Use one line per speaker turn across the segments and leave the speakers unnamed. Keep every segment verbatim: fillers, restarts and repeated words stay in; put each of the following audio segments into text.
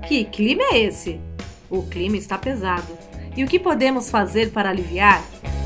Que clima é esse? O clima está pesado. E o que podemos fazer para aliviar?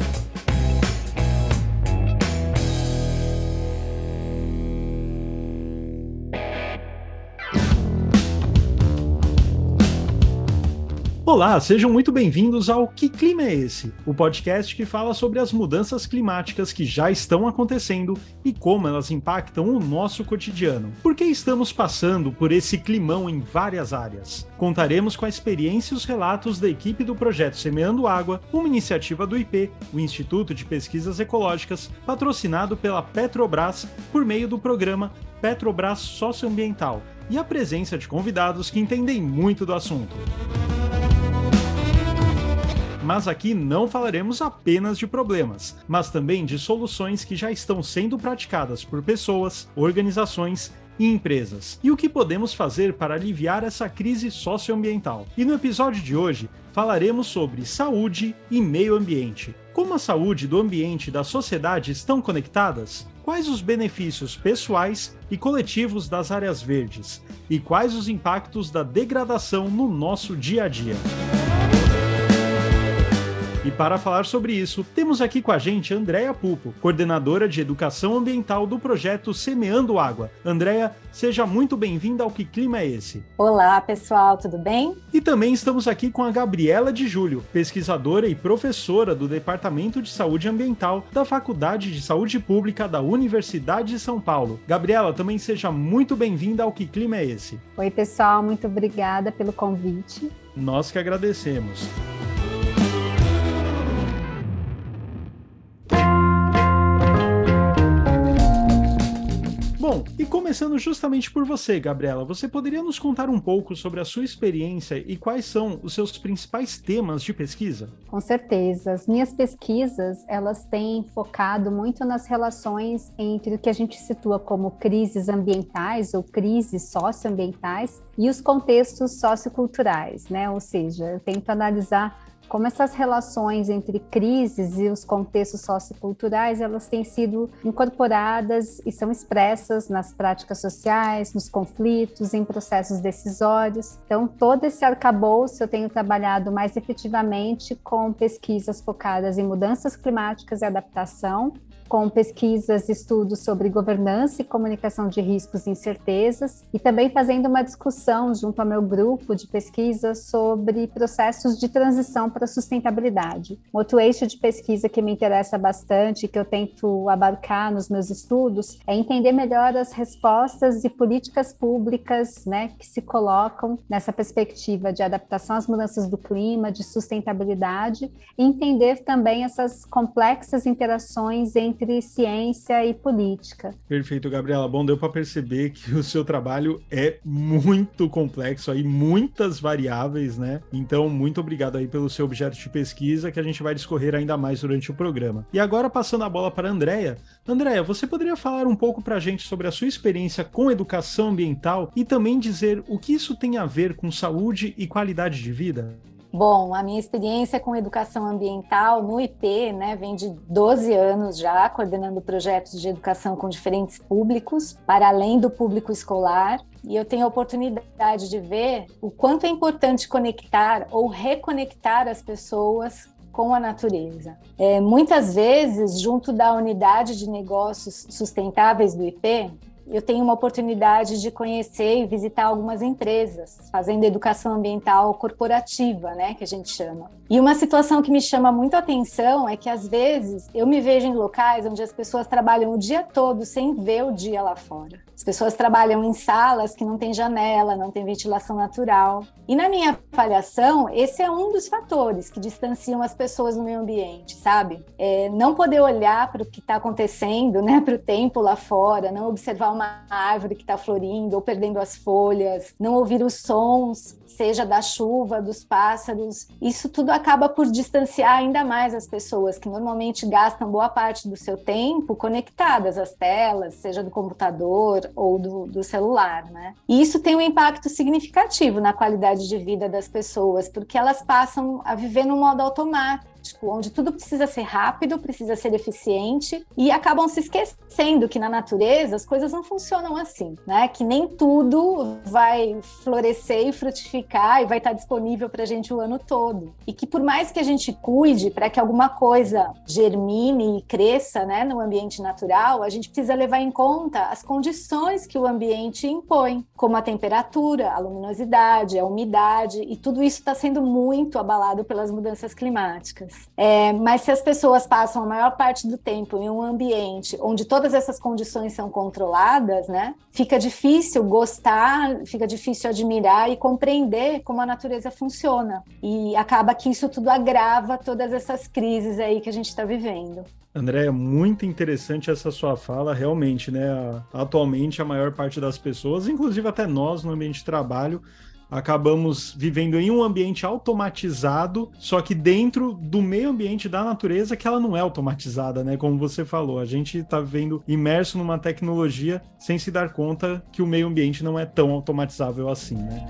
Olá, sejam muito bem-vindos ao Que Clima é Esse? O podcast que fala sobre as mudanças climáticas que já estão acontecendo e como elas impactam o nosso cotidiano. Por que estamos passando por esse climão em várias áreas? Contaremos com a experiência e os relatos da equipe do projeto Semeando Água, uma iniciativa do I P, o Instituto de Pesquisas Ecológicas, patrocinado pela Petrobras por meio do programa Petrobras Socioambiental, e a presença de convidados que entendem muito do assunto. Mas aqui não falaremos apenas de problemas, mas também de soluções que já estão sendo praticadas por pessoas, organizações e empresas. E o que podemos fazer para aliviar essa crise socioambiental. E no episódio de hoje, falaremos sobre saúde e meio ambiente. Como a saúde do ambiente e da sociedade estão conectadas? Quais os benefícios pessoais e coletivos das áreas verdes? E quais os impactos da degradação no nosso dia a dia? E para falar sobre isso, temos aqui com a gente Andréia Pupo, coordenadora de Educação Ambiental do projeto Semeando Água. Andréia, seja muito bem-vinda ao Que Clima é Esse?
Olá, pessoal, tudo bem?
E também estamos aqui com a Gabriela de Júlio, pesquisadora e professora do Departamento de Saúde Ambiental da Faculdade de Saúde Pública da Universidade de São Paulo. Gabriela, também seja muito bem-vinda ao Que Clima é Esse?
Oi, pessoal, muito obrigada pelo convite.
Nós que agradecemos. Bom, e começando justamente por você, Gabriela, você poderia nos contar um pouco sobre a sua experiência e quais são os seus principais temas de pesquisa?
Com certeza. As minhas pesquisas, elas têm focado muito nas relações entre o que a gente situa como crises ambientais ou crises socioambientais e os contextos socioculturais, né? Ou seja, eu tento analisar como essas relações entre crises e os contextos socioculturais, elas têm sido incorporadas e são expressas nas práticas sociais, nos conflitos, em processos decisórios. Então, todo esse arcabouço eu tenho trabalhado mais efetivamente com pesquisas focadas em mudanças climáticas e adaptação, com pesquisas e estudos sobre governança e comunicação de riscos e incertezas, e também fazendo uma discussão junto ao meu grupo de pesquisa sobre processos de transição para a sustentabilidade. Outro eixo de pesquisa que me interessa bastante, que eu tento abarcar nos meus estudos, é entender melhor as respostas e políticas públicas, né, que se colocam nessa perspectiva de adaptação às mudanças do clima, de sustentabilidade, e entender também essas complexas interações entre entre ciência e política.
Perfeito, Gabriela. Bom, deu para perceber que o seu trabalho é muito complexo, aí muitas variáveis, né? Então, muito obrigado aí pelo seu objeto de pesquisa, que a gente vai discorrer ainda mais durante o programa. E agora, passando a bola para a Andréia. Andréia, você poderia falar um pouco para a gente sobre a sua experiência com educação ambiental e também dizer o que isso tem a ver com saúde e qualidade de vida?
Bom, a minha experiência com educação ambiental no I P, né, vem de doze anos já, coordenando projetos de educação com diferentes públicos, para além do público escolar, e eu tenho a oportunidade de ver o quanto é importante conectar ou reconectar as pessoas com a natureza. É, muitas vezes, junto da unidade de negócios sustentáveis do I P, eu tenho uma oportunidade de conhecer e visitar algumas empresas, fazendo educação ambiental corporativa, né, que a gente chama. E uma situação que me chama muito a atenção é que, às vezes, eu me vejo em locais onde as pessoas trabalham o dia todo sem ver o dia lá fora. As pessoas trabalham em salas que não tem janela, não tem ventilação natural. E na minha avaliação, esse é um dos fatores que distanciam as pessoas no meio ambiente, sabe? É não poder olhar para o que está acontecendo, né, para o tempo lá fora, não observar uma árvore que está florindo ou perdendo as folhas, não ouvir os sons, seja da chuva, dos pássaros. Isso tudo acaba por distanciar ainda mais as pessoas que normalmente gastam boa parte do seu tempo conectadas às telas, seja do computador ou do, do celular, né? E isso tem um impacto significativo na qualidade de vida das pessoas, porque elas passam a viver no modo automático, onde tudo precisa ser rápido, precisa ser eficiente, e acabam se esquecendo que na natureza as coisas não funcionam assim, né? Que nem tudo vai florescer e frutificar e vai estar disponível para a gente o ano todo. E que por mais que a gente cuide para que alguma coisa germine e cresça, né, no ambiente natural, a gente precisa levar em conta as condições que o ambiente impõe, como a temperatura, a luminosidade, a umidade, e tudo isso está sendo muito abalado pelas mudanças climáticas. É, mas se as pessoas passam a maior parte do tempo em um ambiente onde todas essas condições são controladas, né, fica difícil gostar, fica difícil admirar e compreender como a natureza funciona. E acaba que isso tudo agrava todas essas crises aí que a gente está vivendo.
André, é muito interessante essa sua fala, realmente, né? Atualmente a maior parte das pessoas, inclusive até nós no ambiente de trabalho, acabamos vivendo em um ambiente automatizado, só que dentro do meio ambiente da natureza que ela não é automatizada, né? Como você falou, a gente está vivendo imerso numa tecnologia sem se dar conta que o meio ambiente não é tão automatizável assim, né?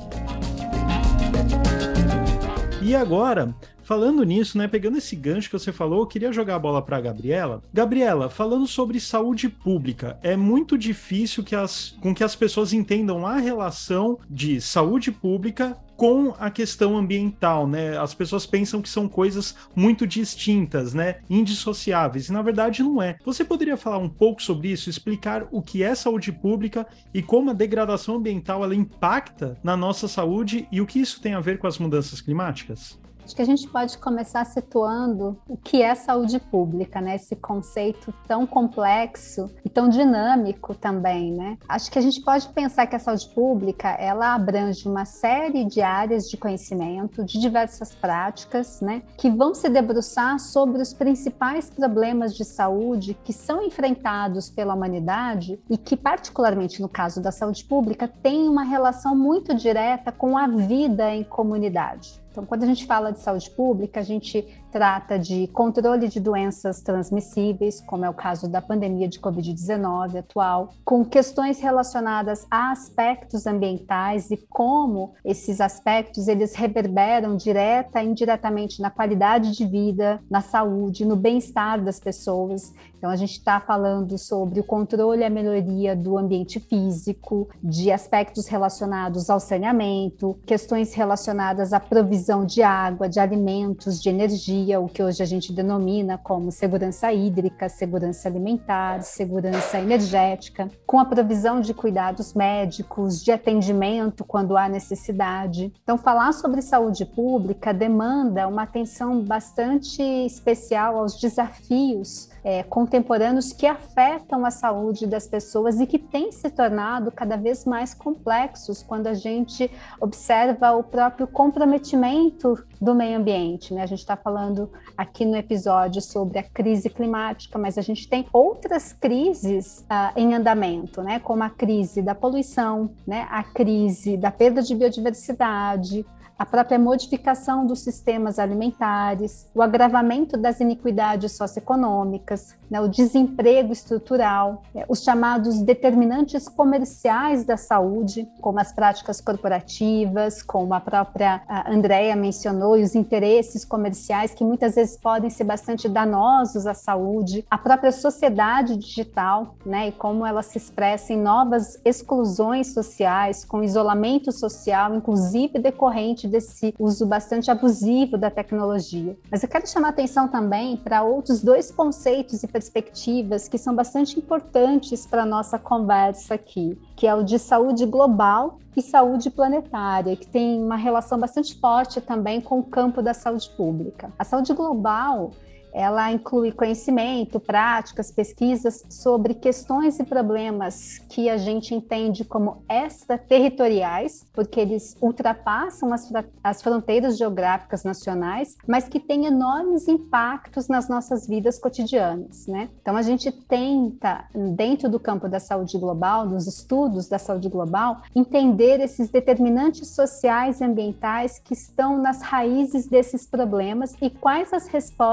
E agora, falando nisso, né, pegando esse gancho que você falou, eu queria jogar a bola para a Gabriela. Gabriela, falando sobre saúde pública, é muito difícil que as, com que as pessoas entendam a relação de saúde pública com a questão ambiental, né? As pessoas pensam que são coisas muito distintas, né? Indissociáveis, e na verdade não é. Você poderia falar um pouco sobre isso, explicar o que é saúde pública e como a degradação ambiental ela impacta na nossa saúde e o que isso tem a ver com as mudanças climáticas?
Acho que a gente pode começar situando o que é saúde pública, né? Esse conceito tão complexo e tão dinâmico também, né? Acho que a gente pode pensar que a saúde pública, ela abrange uma série de áreas de conhecimento, de diversas práticas, né? Que vão se debruçar sobre os principais problemas de saúde que são enfrentados pela humanidade e que, particularmente no caso da saúde pública, tem uma relação muito direta com a vida em comunidade. Então, quando a gente fala de saúde pública, a gente trata de controle de doenças transmissíveis, como é o caso da pandemia de covid dezenove atual, com questões relacionadas a aspectos ambientais e como esses aspectos eles reverberam direta e indiretamente na qualidade de vida, na saúde, no bem-estar das pessoas. Então, a gente está falando sobre o controle e a melhoria do ambiente físico, de aspectos relacionados ao saneamento, questões relacionadas à provisão de água, de alimentos, de energia, o que hoje a gente denomina como segurança hídrica, segurança alimentar, segurança energética, com a provisão de cuidados médicos, de atendimento quando há necessidade. Então, falar sobre saúde pública demanda uma atenção bastante especial aos desafios É, contemporâneos que afetam a saúde das pessoas e que têm se tornado cada vez mais complexos quando a gente observa o próprio comprometimento do meio ambiente, né? A gente está falando aqui no episódio sobre a crise climática, mas a gente tem outras crises uh, em andamento, né? Como a crise da poluição, né? A crise da perda de biodiversidade, a própria modificação dos sistemas alimentares, o agravamento das iniquidades socioeconômicas, né, o desemprego estrutural, né, os chamados determinantes comerciais da saúde, como as práticas corporativas, como a própria a Andrea mencionou, e os interesses comerciais que muitas vezes podem ser bastante danosos à saúde, a própria sociedade digital, né, e como ela se expressa em novas exclusões sociais, com isolamento social, inclusive decorrente desse uso bastante abusivo da tecnologia. Mas eu quero chamar a atenção também para outros dois conceitos e perspectivas que são bastante importantes para a nossa conversa aqui, que é o de saúde global e saúde planetária, que tem uma relação bastante forte também com o campo da saúde pública. A saúde global, ela inclui conhecimento, práticas, pesquisas sobre questões e problemas que a gente entende como extraterritoriais, porque eles ultrapassam as, as fronteiras geográficas nacionais, mas que têm enormes impactos nas nossas vidas cotidianas, né? Então, a gente tenta, dentro do campo da saúde global, nos estudos da saúde global, entender esses determinantes sociais e ambientais que estão nas raízes desses problemas e quais as respostas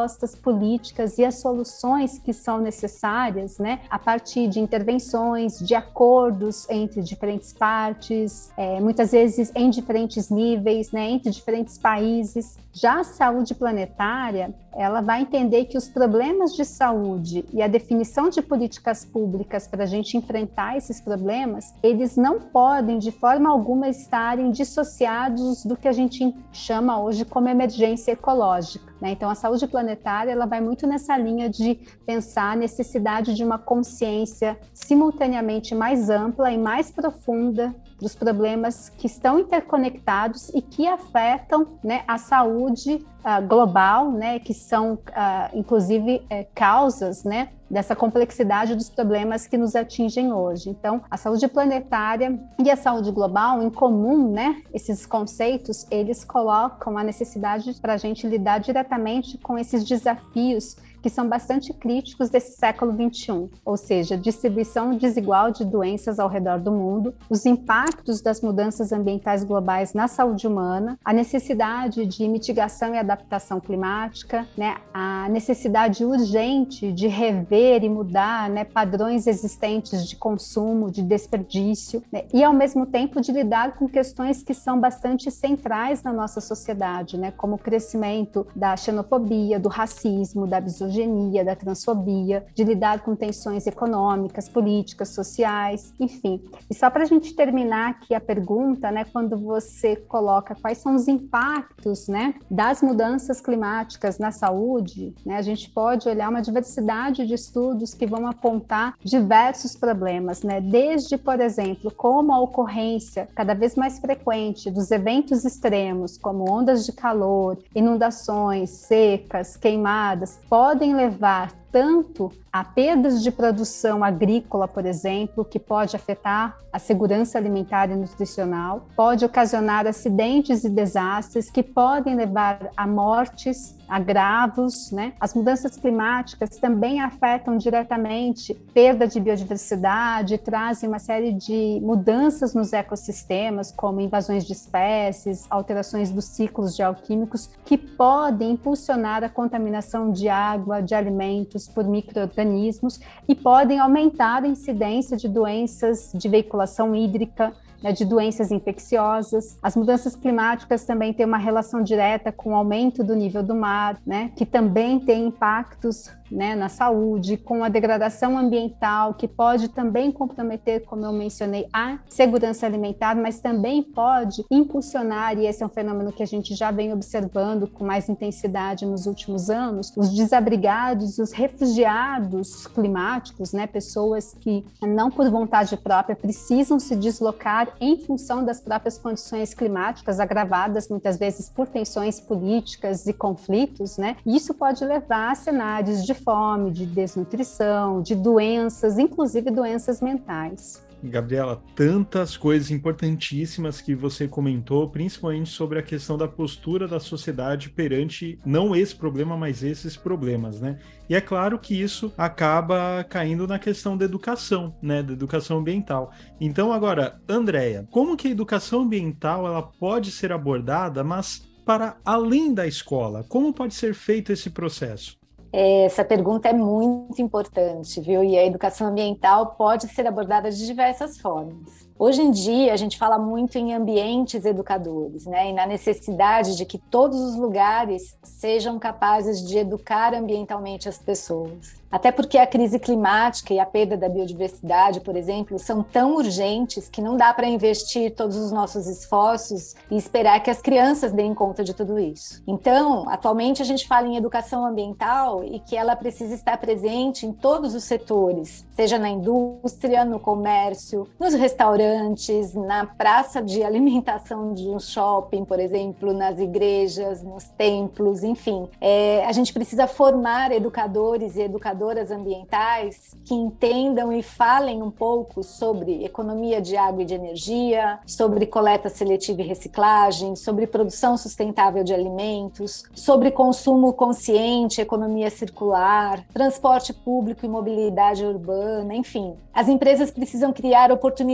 políticas e as soluções que são necessárias, né, a partir de intervenções, de acordos entre diferentes partes, é, muitas vezes em diferentes níveis, né, entre diferentes países. Já a saúde planetária, ela vai entender que os problemas de saúde e a definição de políticas públicas para a gente enfrentar esses problemas, eles não podem de forma alguma estarem dissociados do que a gente chama hoje como emergência ecológica, né? Então, a saúde planetária, ela vai muito nessa linha de pensar a necessidade de uma consciência simultaneamente mais ampla e mais profunda dos problemas que estão interconectados e que afetam, né, a saúde uh, global, né, que são, uh, inclusive, uh, causas, né, dessa complexidade dos problemas que nos atingem hoje. Então, a saúde planetária e a saúde global, em comum, né, esses conceitos, eles colocam a necessidade para a gente lidar diretamente com esses desafios que são bastante críticos desse século vinte e um, ou seja, distribuição desigual de doenças ao redor do mundo, os impactos das mudanças ambientais globais na saúde humana, a necessidade de mitigação e adaptação climática, né, a necessidade urgente de rever e mudar, né, padrões existentes de consumo, de desperdício, né, e ao mesmo tempo de lidar com questões que são bastante centrais na nossa sociedade, né, como o crescimento da xenofobia, do racismo, da misoginia, da transfobia, de lidar com tensões econômicas, políticas, sociais, enfim. E só para a gente terminar aqui a pergunta, né, quando você coloca quais são os impactos, né, das mudanças climáticas na saúde, né, a gente pode olhar uma diversidade de estudos que vão apontar diversos problemas, né, desde, por exemplo, como a ocorrência cada vez mais frequente dos eventos extremos, como ondas de calor, inundações, secas, queimadas, podem levar tanto a perdas de produção agrícola, por exemplo, que pode afetar a segurança alimentar e nutricional, pode ocasionar acidentes e desastres que podem levar a mortes, agravos, né? As mudanças climáticas também afetam diretamente perda de biodiversidade, trazem uma série de mudanças nos ecossistemas, como invasões de espécies, alterações dos ciclos geoquímicos, que podem impulsionar a contaminação de água, de alimentos por micro-organismos e podem aumentar a incidência de doenças de veiculação hídrica, né, de doenças infecciosas. As mudanças climáticas também têm uma relação direta com o aumento do nível do mar, né, que também tem impactos, né, na saúde, com a degradação ambiental, que pode também comprometer, como eu mencionei, a segurança alimentar, mas também pode impulsionar, e esse é um fenômeno que a gente já vem observando com mais intensidade nos últimos anos, os desabrigados, os refugiados climáticos, né, pessoas que não por vontade própria precisam se deslocar em função das próprias condições climáticas agravadas muitas vezes por tensões políticas e conflitos, né? Isso pode levar a cenários de fome, de desnutrição, de doenças, inclusive doenças mentais.
Gabriela, tantas coisas importantíssimas que você comentou, principalmente sobre a questão da postura da sociedade perante não esse problema, mas esses problemas, né? E é claro que isso acaba caindo na questão da educação, né? Da educação ambiental. Então, agora, Andréia, como que a educação ambiental ela pode ser abordada, mas para além da escola? Como pode ser feito esse processo?
Essa pergunta é muito importante, viu? E a educação ambiental pode ser abordada de diversas formas. Hoje em dia, a gente fala muito em ambientes educadores, né? E na necessidade de que todos os lugares sejam capazes de educar ambientalmente as pessoas. Até porque a crise climática e a perda da biodiversidade, por exemplo, são tão urgentes que não dá para investir todos os nossos esforços e esperar que as crianças deem conta de tudo isso. Então, atualmente a gente fala em educação ambiental e que ela precisa estar presente em todos os setores, seja na indústria, no comércio, nos restaurantes, na praça de alimentação de um shopping, por exemplo, nas igrejas, nos templos, enfim. É, a gente precisa formar educadores e educadoras ambientais que entendam e falem um pouco sobre economia de água e de energia, sobre coleta seletiva e reciclagem, sobre produção sustentável de alimentos, sobre consumo consciente, economia circular, transporte público e mobilidade urbana, enfim. As empresas precisam criar oportunidades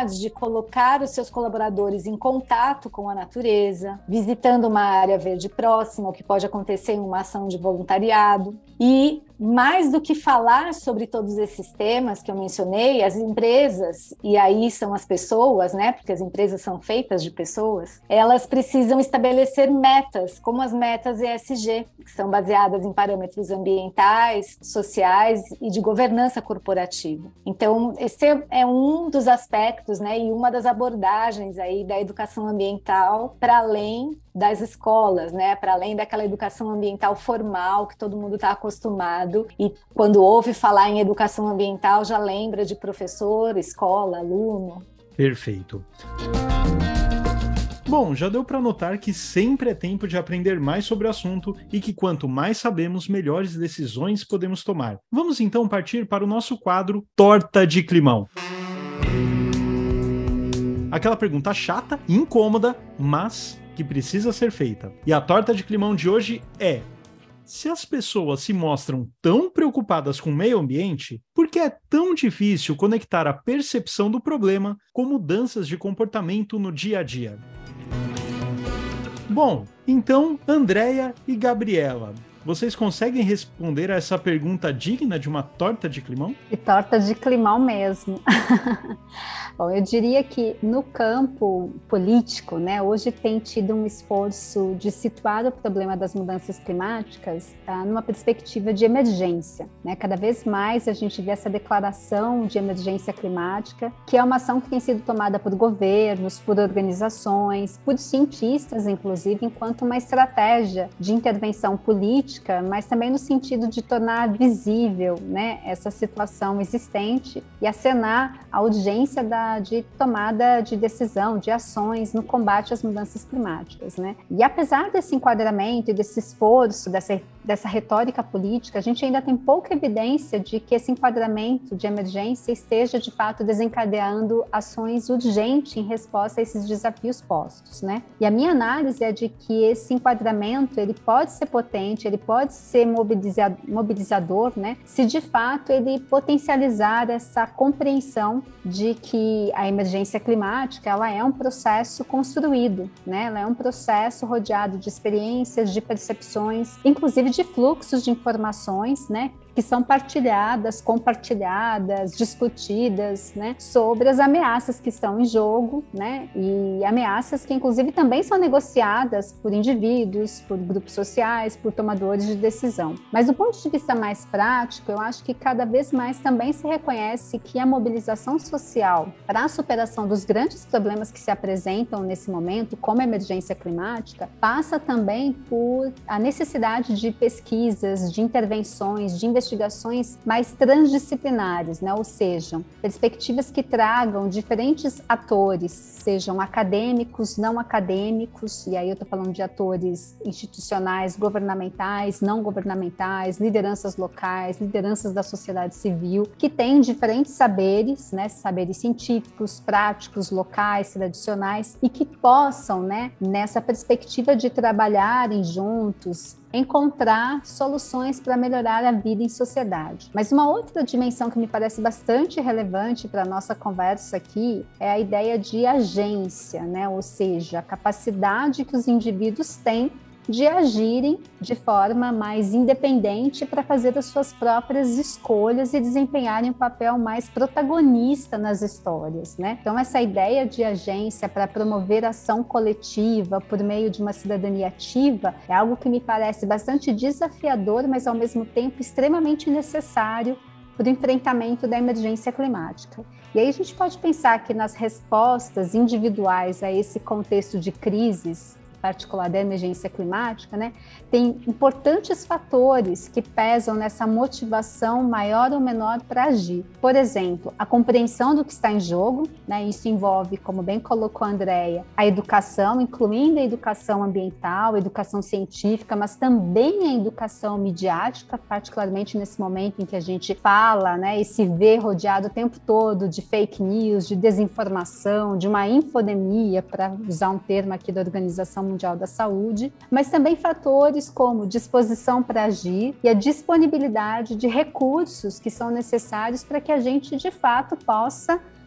oportunidades de colocar os seus colaboradores em contato com a natureza, visitando uma área verde próxima, o que pode acontecer em uma ação de voluntariado. E mais do que falar sobre todos esses temas que eu mencionei, as empresas, e aí são as pessoas, né, porque as empresas são feitas de pessoas, elas precisam estabelecer metas, como as metas E S G, que são baseadas em parâmetros ambientais, sociais e de governança corporativa. Então, esse é um dos aspectos, né, e uma das abordagens aí da educação ambiental para além das escolas, né, para além daquela educação ambiental formal que todo mundo está acostumado, e quando ouve falar em educação ambiental já lembra de professor, escola, aluno.
Perfeito. Bom, já deu para notar que sempre é tempo de aprender mais sobre o assunto e que quanto mais sabemos, melhores decisões podemos tomar. Vamos então partir para o nosso quadro Torta de Climão. Aquela pergunta chata, incômoda, mas que precisa ser feita. E a torta de climão de hoje é: se as pessoas se mostram tão preocupadas com o meio ambiente, por que é tão difícil conectar a percepção do problema com mudanças de comportamento no dia a dia? Bom, então, Andréia e Gabriela, vocês conseguem responder a essa pergunta digna de uma torta de climão?
E torta de climão mesmo. Bom, eu diria que no campo político, né, hoje tem tido um esforço de situar o problema das mudanças climáticas ah, numa perspectiva de emergência, né? Cada vez mais a gente vê essa declaração de emergência climática, que é uma ação que tem sido tomada por governos, por organizações, por cientistas, inclusive, enquanto uma estratégia de intervenção política, mas também no sentido de tornar visível, né, essa situação existente e acenar a urgência da, de tomada de decisão, de ações no combate às mudanças climáticas, né? E apesar desse enquadramento e desse esforço, dessa, dessa retórica política, a gente ainda tem pouca evidência de que esse enquadramento de emergência esteja, de fato, desencadeando ações urgentes em resposta a esses desafios postos, né? E a minha análise é de que esse enquadramento, ele pode ser potente, ele pode ser mobilizador, mobilizador, né? Se de fato ele potencializar essa compreensão de que a emergência climática, ela é um processo construído, né? Ela é um processo rodeado de experiências, de percepções, inclusive de fluxos de informações, né? Que são partilhadas, compartilhadas, discutidas, né, sobre as ameaças que estão em jogo, né, e ameaças que, inclusive, também são negociadas por indivíduos, por grupos sociais, por tomadores de decisão. Mas, do ponto de vista mais prático, eu acho que cada vez mais também se reconhece que a mobilização social para a superação dos grandes problemas que se apresentam nesse momento, como a emergência climática, passa também por a necessidade de pesquisas, de intervenções, de investigações investigações mais transdisciplinares, né? Ou seja, perspectivas que tragam diferentes atores, sejam acadêmicos, não acadêmicos, e aí eu estou falando de atores institucionais, governamentais, não governamentais, lideranças locais, lideranças da sociedade civil, que têm diferentes saberes, né? Saberes científicos, práticos, locais, tradicionais, e que possam, né, nessa perspectiva de trabalharem juntos, encontrar soluções para melhorar a vida em sociedade. Mas uma outra dimensão que me parece bastante relevante para a nossa conversa aqui é a ideia de agência, né? Ou seja, a capacidade que os indivíduos têm de agirem de forma mais independente para fazer as suas próprias escolhas e desempenharem um papel mais protagonista nas histórias, né? Então, essa ideia de agência para promover ação coletiva por meio de uma cidadania ativa é algo que me parece bastante desafiador, mas ao mesmo tempo extremamente necessário para o enfrentamento da emergência climática. E aí a gente pode pensar que nas respostas individuais a esse contexto de crises, particular da emergência climática, né, tem importantes fatores que pesam nessa motivação maior ou menor para agir. Por exemplo, a compreensão do que está em jogo, né, isso envolve, como bem colocou a Andréia, a educação, incluindo a educação ambiental, a educação científica, mas também a educação midiática, particularmente nesse momento em que a gente fala, né, e se vê rodeado o tempo todo de fake news, de desinformação, de uma infodemia, para usar um termo aqui da Organização Mundial da Saúde, mas também fatores como disposição para agir e a disponibilidade de recursos que são necessários para que a gente, de fato, possa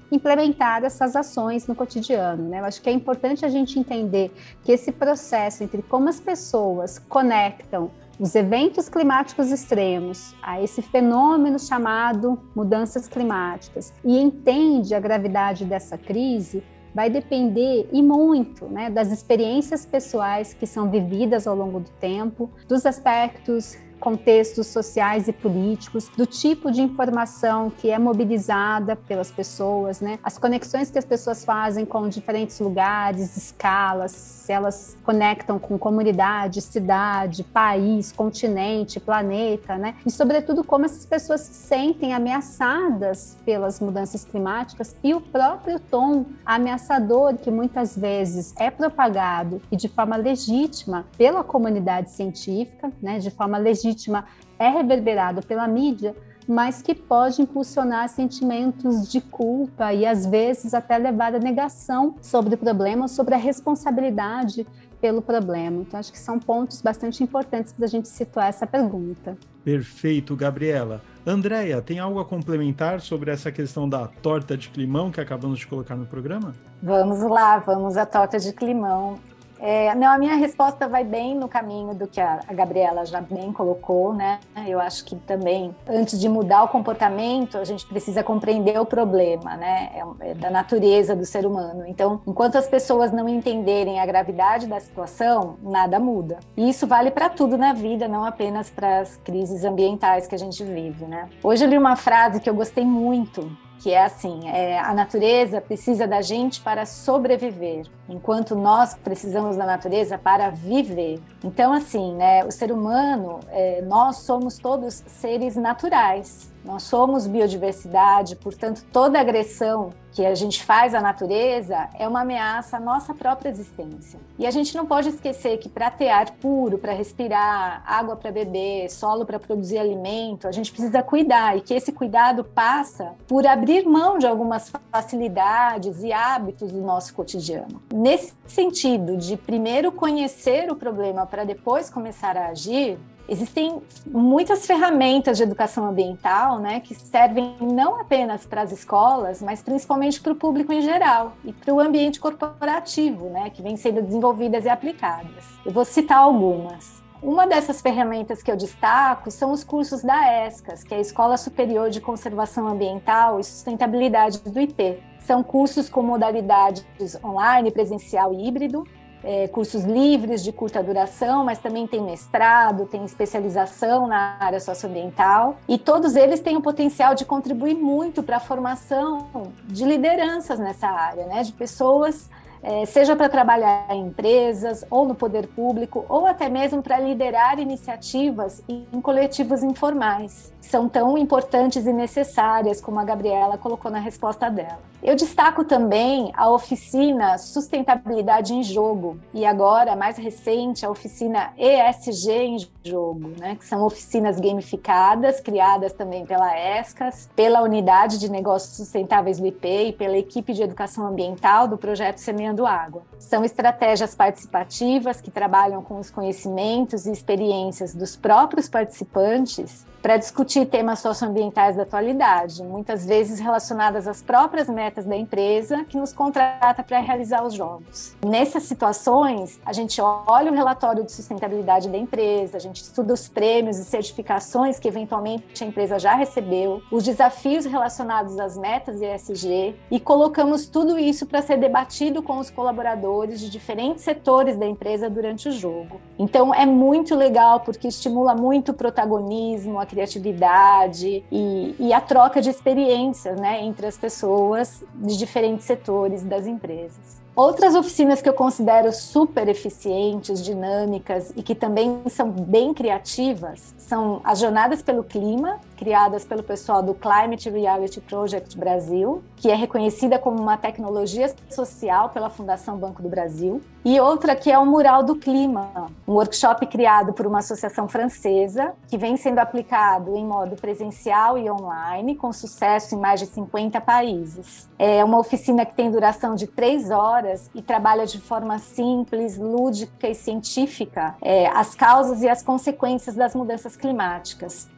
implementar essas ações no cotidiano, né? Eu acho que é importante a gente entender que esse processo entre como as pessoas conectam os eventos climáticos extremos a esse fenômeno chamado mudanças climáticas e entende a gravidade dessa crise, vai depender e muito, né, das experiências pessoais que são vividas ao longo do tempo, dos aspectos, contextos sociais e políticos, do tipo de informação que é mobilizada pelas pessoas, né? As conexões que as pessoas fazem com diferentes lugares, escalas, se elas conectam com comunidade, cidade, país, continente, planeta, né? E, sobretudo, como essas pessoas se sentem ameaçadas pelas mudanças climáticas e o próprio tom ameaçador que muitas vezes é propagado e de forma legítima pela comunidade científica, né? De forma legítima é reverberado pela mídia, mas que pode impulsionar sentimentos de culpa e, às vezes, até levar à negação sobre o problema, sobre a responsabilidade pelo problema. Então, acho que são pontos bastante importantes para a gente situar essa pergunta.
Perfeito, Gabriela. Andréia, tem algo a complementar sobre essa questão da torta de climão que acabamos de colocar no programa?
Vamos lá, vamos à torta de climão. É, não, a minha resposta vai bem no caminho do que a, a Gabriela já bem colocou, né? Eu acho que também, antes de mudar o comportamento, a gente precisa compreender o problema, né? É, é da natureza do ser humano. Então, enquanto as pessoas não entenderem a gravidade da situação, nada muda. E isso vale para tudo na vida, não apenas para as crises ambientais que a gente vive, né? Hoje eu li uma frase que eu gostei muito, que é assim, é, a natureza precisa da gente para sobreviver, enquanto nós precisamos da natureza para viver. Então, assim, né, o ser humano, é, nós somos todos seres naturais, nós somos biodiversidade, portanto, toda agressão que a gente faz à natureza é uma ameaça à nossa própria existência. E a gente não pode esquecer que para ter ar puro, para respirar, água para beber, solo para produzir alimento, a gente precisa cuidar, e que esse cuidado passa por abrir mão de algumas facilidades e hábitos do nosso cotidiano. Nesse sentido de primeiro conhecer o problema para depois começar a agir, existem muitas ferramentas de educação ambiental, né, que servem não apenas para as escolas, mas principalmente para o público em geral e para o ambiente corporativo, né, que vem sendo desenvolvidas e aplicadas. Eu vou citar algumas. Uma dessas ferramentas que eu destaco são os cursos da ESCAS, que é a Escola Superior de Conservação Ambiental e Sustentabilidade do I P. São cursos com modalidades online, presencial e híbrido, É, cursos livres de curta duração, mas também tem mestrado, tem especialização na área socioambiental, e todos eles têm o potencial de contribuir muito para a formação de lideranças nessa área, né? De pessoas, é, seja para trabalhar em empresas ou no poder público, ou até mesmo para liderar iniciativas em coletivos informais. São tão importantes e necessárias, como a Gabriela colocou na resposta dela. Eu destaco também a oficina Sustentabilidade em Jogo, e agora, mais recente, a oficina E S G em Jogo, né, que são oficinas gamificadas, criadas também pela ESCAS, pela Unidade de Negócios Sustentáveis do I P e pela equipe de educação ambiental do projeto Semeando Água. São estratégias participativas que trabalham com os conhecimentos e experiências dos próprios participantes para discutir temas socioambientais da atualidade, muitas vezes relacionadas às próprias metas da empresa que nos contrata para realizar os jogos. Nessas situações, a gente olha o relatório de sustentabilidade da empresa, a gente estuda os prêmios e certificações que eventualmente a empresa já recebeu, os desafios relacionados às metas E S G, e colocamos tudo isso para ser debatido com os colaboradores de diferentes setores da empresa durante o jogo. Então é muito legal porque estimula muito o protagonismo, a criatividade e, e a troca de experiências, né, entre as pessoas de diferentes setores das empresas. Outras oficinas que eu considero super eficientes, dinâmicas e que também são bem criativas são as Jornadas pelo Clima, criadas pelo pessoal do Climate Reality Project Brasil, que é reconhecida como uma tecnologia social pela Fundação Banco do Brasil, e outra que é o Mural do Clima, um workshop criado por uma associação francesa, que vem sendo aplicado em modo presencial e online, com sucesso em mais de cinquenta países. É uma oficina que tem duração de três horas e trabalha de forma simples, lúdica e científica é, as causas e as consequências das mudanças climáticas.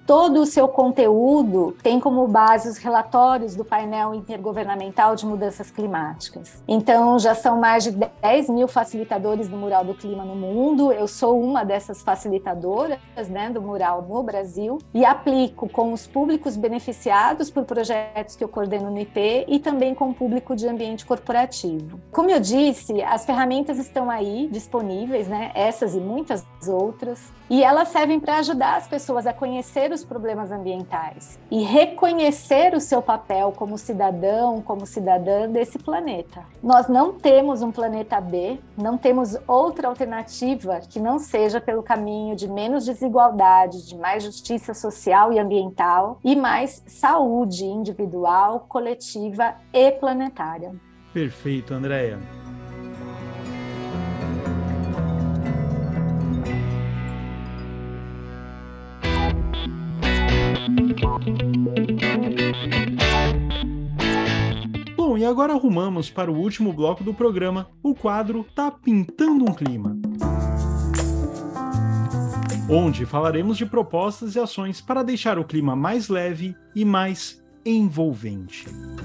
todo o seu conteúdo tem como base os relatórios do painel intergovernamental de mudanças climáticas. Então, já são mais de dez mil facilitadores do Mural do Clima no mundo. Eu sou uma dessas facilitadoras, né, do Mural no Brasil, e aplico com os públicos beneficiados por projetos que eu coordeno no I P e também com o público de ambiente corporativo. Como eu disse, as ferramentas estão aí disponíveis, né, essas e muitas outras, e elas servem para ajudar as pessoas a conhecer os problemas ambientais e reconhecer o seu papel como cidadão, como cidadã desse planeta. Nós não temos um planeta B, não temos outra alternativa que não seja pelo caminho de menos desigualdade, de mais justiça social e ambiental e mais saúde individual, coletiva e planetária.
Perfeito, Andréia. Bom, e agora arrumamos para o último bloco do programa, o quadro Tá Pintando um Clima, onde falaremos de propostas e ações para deixar o clima mais leve e mais envolvente.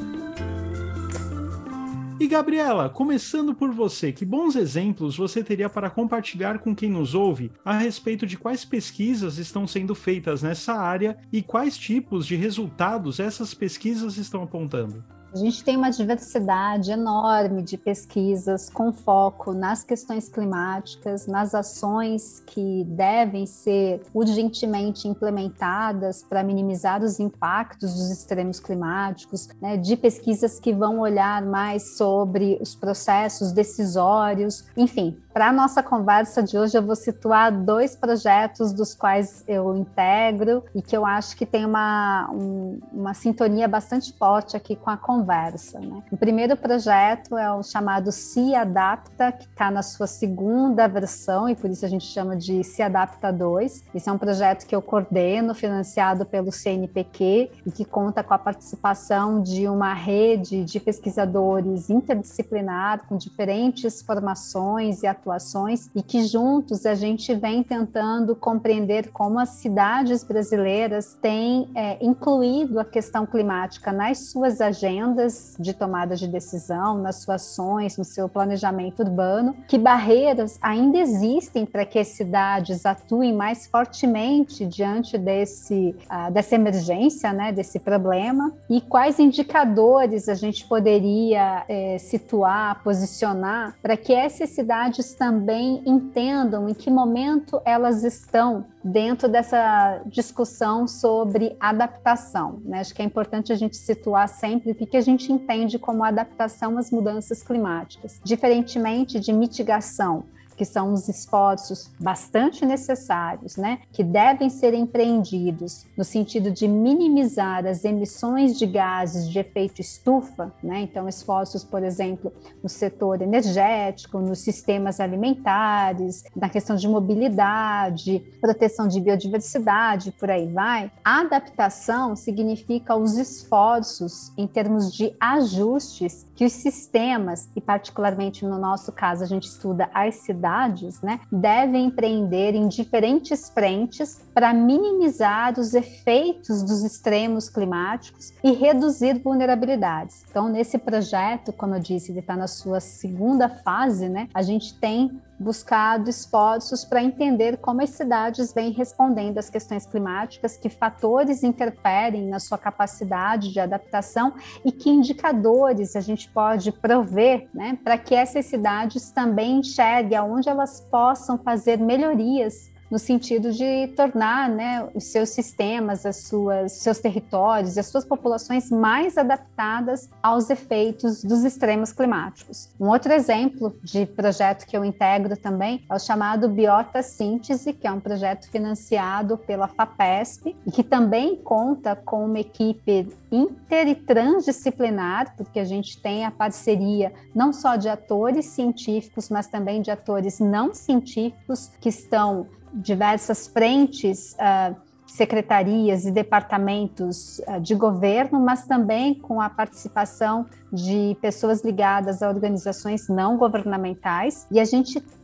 E Gabriela, começando por você, que bons exemplos você teria para compartilhar com quem nos ouve a respeito de quais pesquisas estão sendo feitas nessa área e quais tipos de resultados essas pesquisas estão apontando?
A gente tem uma diversidade enorme de pesquisas com foco nas questões climáticas, nas ações que devem ser urgentemente implementadas para minimizar os impactos dos extremos climáticos, né, de pesquisas que vão olhar mais sobre os processos decisórios, enfim. Para a nossa conversa de hoje, eu vou situar dois projetos dos quais eu integro e que eu acho que tem uma, um, uma sintonia bastante forte aqui com a conversa, né? O primeiro projeto é o chamado Se Adapta, que está na sua segunda versão e por isso a gente chama de Se Adapta dois. Esse é um projeto que eu coordeno, financiado pelo C N P Q e que conta com a participação de uma rede de pesquisadores interdisciplinar com diferentes formações e atuações e que juntos a gente vem tentando compreender como as cidades brasileiras têm é, incluído a questão climática nas suas agendas de tomada de decisão, nas suas ações, no seu planejamento urbano, que barreiras ainda existem para que as cidades atuem mais fortemente diante desse, uh, dessa emergência, né, desse problema, e quais indicadores a gente poderia é, situar, posicionar para que essas cidades também entendam em que momento elas estão dentro dessa discussão sobre adaptação, né? Acho que é importante a gente situar sempre o que a gente entende como adaptação às mudanças climáticas, diferentemente de mitigação, que são os esforços bastante necessários, né, que devem ser empreendidos no sentido de minimizar as emissões de gases de efeito estufa, né, então esforços, por exemplo, no setor energético, nos sistemas alimentares, na questão de mobilidade, proteção de biodiversidade, por aí vai. A adaptação significa os esforços em termos de ajustes que os sistemas, e particularmente no nosso caso a gente estuda as cidades, né, devem empreender em diferentes frentes para minimizar os efeitos dos extremos climáticos e reduzir vulnerabilidades. Então, nesse projeto, como eu disse, ele está na sua segunda fase, né, a gente tem buscado esforços para entender como as cidades vêm respondendo às questões climáticas, que fatores interferem na sua capacidade de adaptação e que indicadores a gente pode prover, né, para que essas cidades também enxerguem aonde elas possam fazer melhorias no sentido de tornar, né, os seus sistemas, as suas, seus territórios e as suas populações mais adaptadas aos efeitos dos extremos climáticos. Um outro exemplo de projeto que eu integro também é o chamado Biota Síntese, que é um projeto financiado pela FAPESP e que também conta com uma equipe inter e transdisciplinar, porque a gente tem a parceria não só de atores científicos, mas também de atores não científicos que estão diversas frentes, uh, secretarias e departamentos uh, de governo, mas também com a participação de pessoas ligadas a organizações não governamentais. E a gente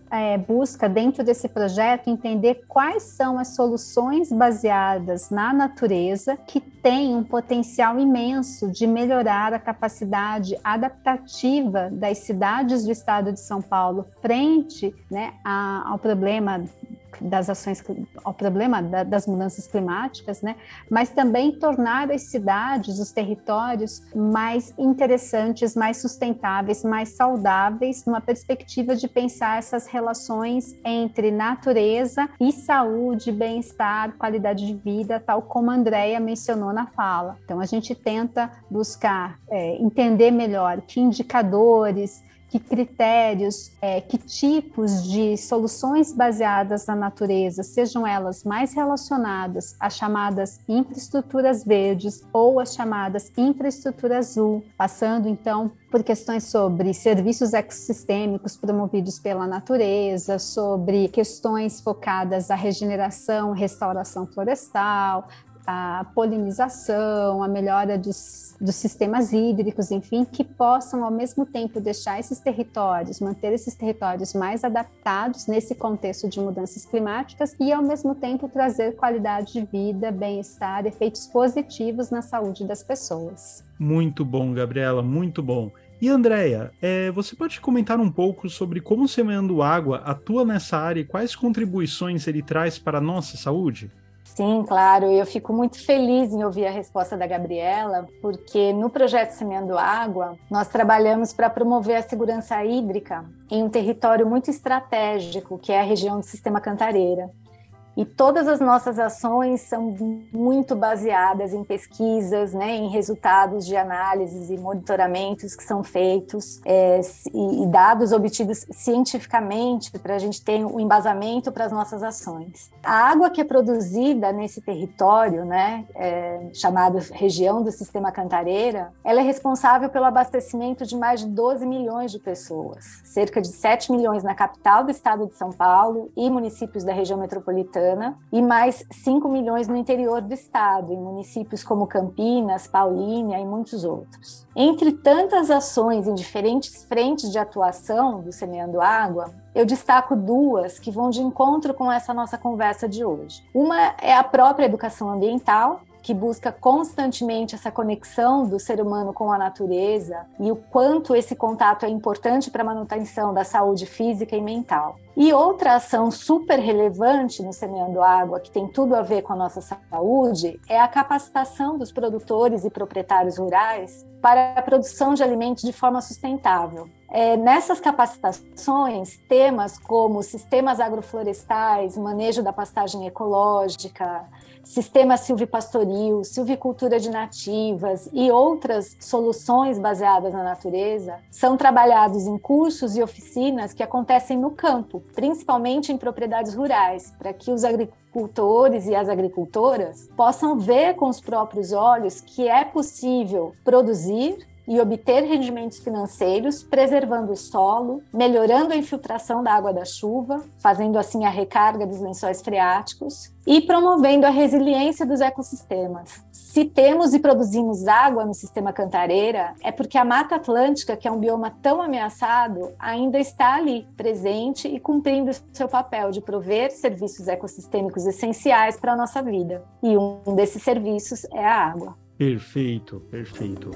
é, busca, dentro desse projeto, entender quais são as soluções baseadas na natureza que têm um potencial imenso de melhorar a capacidade adaptativa das cidades do estado de São Paulo frente, né, a, ao problema das ações, ao problema da, das mudanças climáticas, né? Mas também tornar as cidades, os territórios mais interessantes, mais sustentáveis, mais saudáveis, numa perspectiva de pensar essas relações entre natureza e saúde, bem-estar, qualidade de vida, tal como a Andrea mencionou na fala. Então, a gente tenta buscar é, entender melhor que indicadores, que critérios, é, que tipos de soluções baseadas na natureza, sejam elas mais relacionadas às chamadas infraestruturas verdes ou às chamadas infraestrutura azul, passando então por questões sobre serviços ecossistêmicos promovidos pela natureza, sobre questões focadas à regeneração, restauração florestal, a polinização, a melhora dos, dos sistemas hídricos, enfim, que possam ao mesmo tempo deixar esses territórios, manter esses territórios mais adaptados nesse contexto de mudanças climáticas e ao mesmo tempo trazer qualidade de vida, bem-estar, efeitos positivos na saúde das pessoas.
Muito bom, Gabriela, muito bom. E Andrea, é, você pode comentar um pouco sobre como o Semeando Água atua nessa área e quais contribuições ele traz para a nossa saúde?
Sim, claro. Eu fico muito feliz em ouvir a resposta da Gabriela, porque no projeto Semeando Água, nós trabalhamos para promover a segurança hídrica em um território muito estratégico, que é a região do Sistema Cantareira. E todas as nossas ações são muito baseadas em pesquisas, né, em resultados de análises e monitoramentos que são feitos é, e dados obtidos cientificamente para a gente ter um embasamento para as nossas ações. A água que é produzida nesse território, né, é, chamado região do Sistema Cantareira, ela é responsável pelo abastecimento de mais de doze milhões de pessoas, cerca de sete milhões na capital do estado de São Paulo e municípios da região metropolitana, e mais cinco milhões no interior do estado, em municípios como Campinas, Paulínia e muitos outros. Entre tantas ações em diferentes frentes de atuação do Semeando Água, eu destaco duas que vão de encontro com essa nossa conversa de hoje. Uma é a própria educação ambiental, que busca constantemente essa conexão do ser humano com a natureza e o quanto esse contato é importante para a manutenção da saúde física e mental. E outra ação super relevante no Semeando Água, que tem tudo a ver com a nossa saúde, é a capacitação dos produtores e proprietários rurais para a produção de alimentos de forma sustentável. É, nessas capacitações, temas como sistemas agroflorestais, manejo da pastagem ecológica, sistema silvipastoril, silvicultura de nativas e outras soluções baseadas na natureza são trabalhados em cursos e oficinas que acontecem no campo, principalmente em propriedades rurais, para que os agricultores e as agricultoras possam ver com os próprios olhos que é possível produzir e obter rendimentos financeiros, preservando o solo, melhorando a infiltração da água da chuva, fazendo assim a recarga dos lençóis freáticos e promovendo a resiliência dos ecossistemas. Se temos e produzimos água no Sistema Cantareira, é porque a Mata Atlântica, que é um bioma tão ameaçado, ainda está ali, presente e cumprindo seu papel de prover serviços ecossistêmicos essenciais para a nossa vida. E um desses serviços é a água.
Perfeito, perfeito.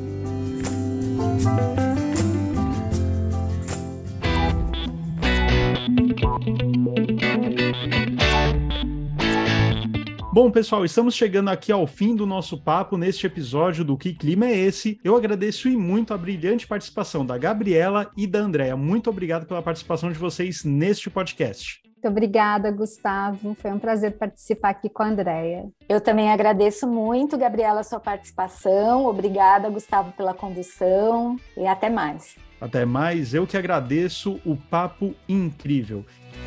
Bom, pessoal, estamos chegando aqui ao fim do nosso papo neste episódio do Que Clima é Esse? Eu agradeço e muito a brilhante participação da Gabriela e da Andrea. Muito obrigado pela participação de vocês neste podcast.
Muito obrigada, Gustavo. Foi um prazer participar aqui com a Andrea.
Eu também agradeço muito, Gabriela, a sua participação. Obrigada, Gustavo, pela condução e até mais.
Até mais. Eu que agradeço o papo incrível.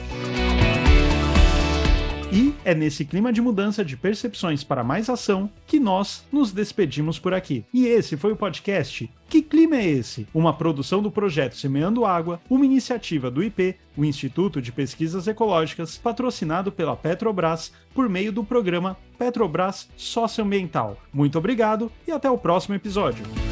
E é nesse clima de mudança de percepções para mais ação que nós nos despedimos por aqui. E esse foi o podcast Que Clima é Esse? Uma produção do projeto Semeando Água, uma iniciativa do I P, o Instituto de Pesquisas Ecológicas, patrocinado pela Petrobras por meio do programa Petrobras Socioambiental. Muito obrigado e até o próximo episódio.